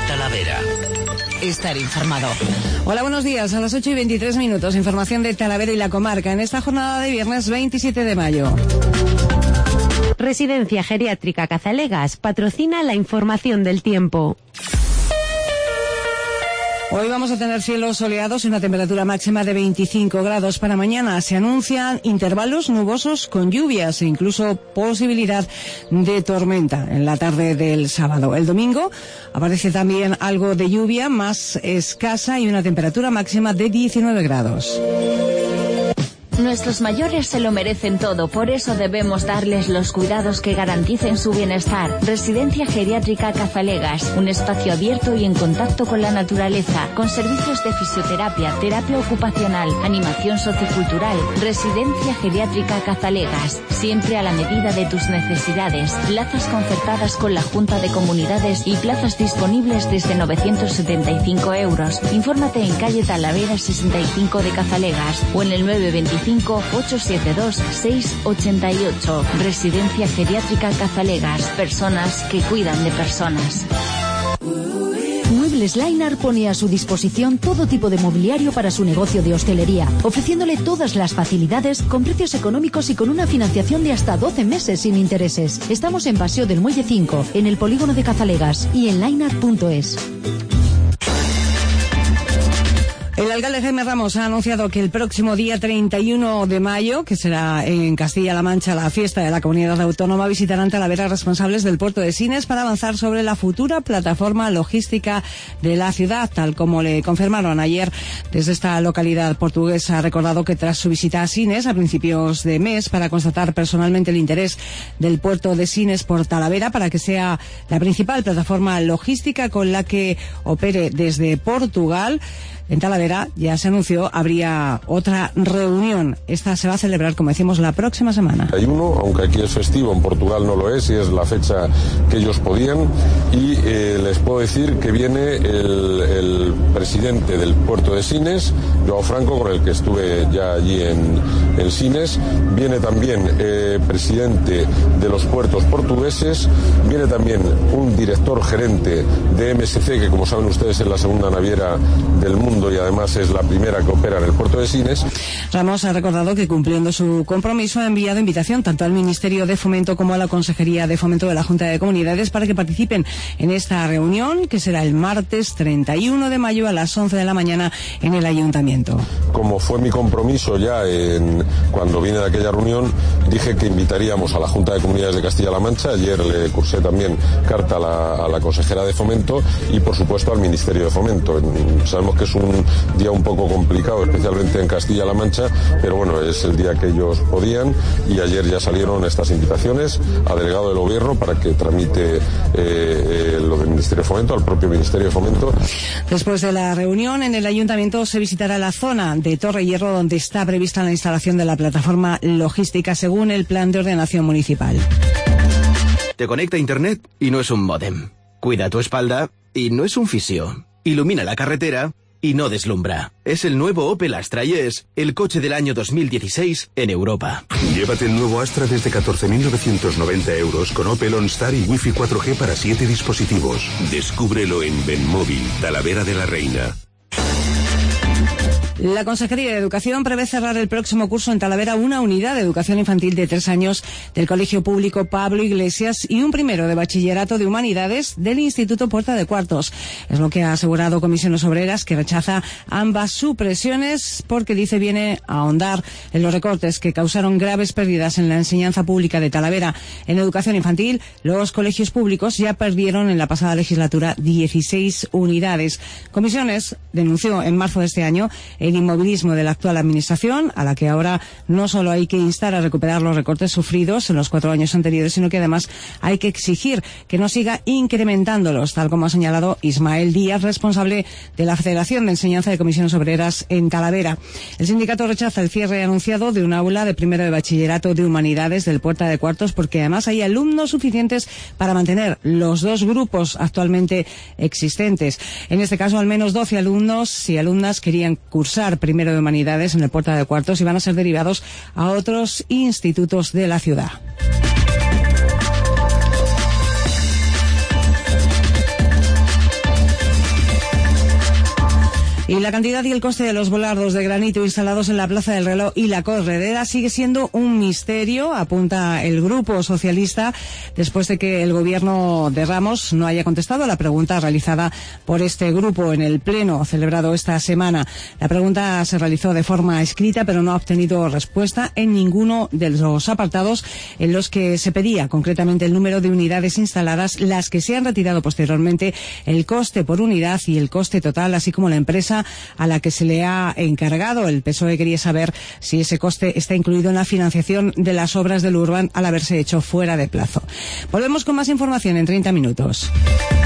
Talavera. Estar informado. Hola, buenos días. A las 8:23, información de Talavera y la comarca en esta jornada de viernes 27 de mayo. Residencia Geriátrica Cazalegas patrocina la información del tiempo. Hoy vamos a tener cielos soleados y una temperatura máxima de 25 grados para mañana. Se anuncian intervalos nubosos con lluvias e incluso posibilidad de tormenta en la tarde del sábado. El domingo aparece también algo de lluvia más escasa y una temperatura máxima de 19 grados. Nuestros mayores se lo merecen todo, por eso debemos darles los cuidados que garanticen su bienestar. Residencia Geriátrica Cazalegas, un espacio abierto y en contacto con la naturaleza, con servicios de fisioterapia, terapia ocupacional, animación sociocultural. Residencia Geriátrica Cazalegas, siempre a la medida de tus necesidades. Plazas concertadas con la Junta de Comunidades y plazas disponibles desde 975 euros. Infórmate en calle Talavera 65 de Cazalegas o en el 925-872-688. Residencia Geriátrica Cazalegas. Personas que cuidan de personas. Muebles Lainar pone a su disposición todo tipo de mobiliario para su negocio de hostelería, ofreciéndole todas las facilidades con precios económicos y con una financiación de hasta 12 meses sin intereses. Estamos en Paseo del Muelle 5, en el polígono de Cazalegas y en lainar.es. El alcalde Jaime Ramos ha anunciado que el próximo día 31 de mayo, que será en Castilla-La Mancha la fiesta de la comunidad autónoma, visitarán Talavera responsables del puerto de Sines para avanzar sobre la futura plataforma logística de la ciudad, tal como le confirmaron ayer desde esta localidad portuguesa. Ha recordado que tras su visita a Sines a principios de mes para constatar personalmente el interés del puerto de Sines por Talavera para que sea la principal plataforma logística con la que opere desde Portugal, en Talavera ya se anunció, habría otra reunión. Esta se va a celebrar, como decimos, la próxima semana. Hay uno, aunque aquí es festivo, en Portugal no lo es, y es la fecha que ellos podían. Y les puedo decir que viene el presidente del puerto de Sines, João Franco, con el que estuve ya allí en Sines. Viene también presidente de los puertos portugueses. Viene también un director gerente de MSC, que como saben ustedes es la segunda naviera del mundo y además es la primera que opera en el puerto de Sines. Ramos ha recordado que, cumpliendo su compromiso, ha enviado invitación tanto al Ministerio de Fomento como a la Consejería de Fomento de la Junta de Comunidades para que participen en esta reunión, que será el martes 31 de mayo a las 11 de la mañana en el Ayuntamiento. Como fue mi compromiso ya cuando vine de aquella reunión, dije que invitaríamos a la Junta de Comunidades de Castilla-La Mancha. Ayer le cursé también carta a la consejera de Fomento y, por supuesto, al Ministerio de Fomento. Sabemos que es un día un poco complicado, especialmente en Castilla-La Mancha, pero bueno, es el día que ellos podían y ayer ya salieron estas invitaciones a delegado del Gobierno para que tramite lo del Ministerio de Fomento, al propio Ministerio de Fomento. Después de la reunión en el Ayuntamiento se visitará la zona de Torre Hierro donde está prevista la instalación de la plataforma logística según el Plan de Ordenación Municipal. Te conecta a Internet y no es un módem. Cuida tu espalda y no es un fisio. Ilumina la carretera y no deslumbra. Es el nuevo Opel Astra y es el coche del año 2016 en Europa. Llévate el nuevo Astra desde 14.990 euros con Opel OnStar y Wi-Fi 4G para 7 dispositivos. Descúbrelo en Benmóvil, Talavera de la Reina. La Consejería de Educación prevé cerrar el próximo curso en Talavera una unidad de educación infantil de 3 años del Colegio Público Pablo Iglesias y un primero de Bachillerato de Humanidades del Instituto Puerta de Cuartos. Es lo que ha asegurado Comisiones Obreras, que rechaza ambas supresiones porque dice viene a ahondar en los recortes que causaron graves pérdidas en la enseñanza pública de Talavera. En educación infantil, los colegios públicos ya perdieron en la pasada legislatura 16 unidades. Comisiones denunció en marzo de este año el inmovilismo de la actual administración, a la que ahora no solo hay que instar a recuperar los recortes sufridos en los 4 años anteriores, sino que además hay que exigir que no siga incrementándolos, tal como ha señalado Ismael Díaz, responsable de la Federación de Enseñanza de Comisiones Obreras en Talavera. El sindicato rechaza el cierre anunciado de un aula de primero de Bachillerato de Humanidades del Puerta de Cuartos porque además hay alumnos suficientes para mantener los 2 grupos actualmente existentes. En este caso, al menos 12 alumnos y alumnas querían cursar primero de Humanidades en el Puerta de Cuartos y van a ser derivados a otros institutos de la ciudad. Y la cantidad y el coste de los volardos de granito instalados en la Plaza del Reloj y la Corredera sigue siendo un misterio, apunta el Grupo Socialista, después de que el gobierno de Ramos no haya contestado a la pregunta realizada por este grupo en el pleno celebrado esta semana. La pregunta se realizó de forma escrita, pero no ha obtenido respuesta en ninguno de los apartados en los que se pedía concretamente el número de unidades instaladas, las que se han retirado posteriormente, el coste por unidad y el coste total, así como la empresa a la que se le ha encargado. El PSOE quería saber si ese coste está incluido en la financiación de las obras del Urban al haberse hecho fuera de plazo. Volvemos con más información en 30 minutos.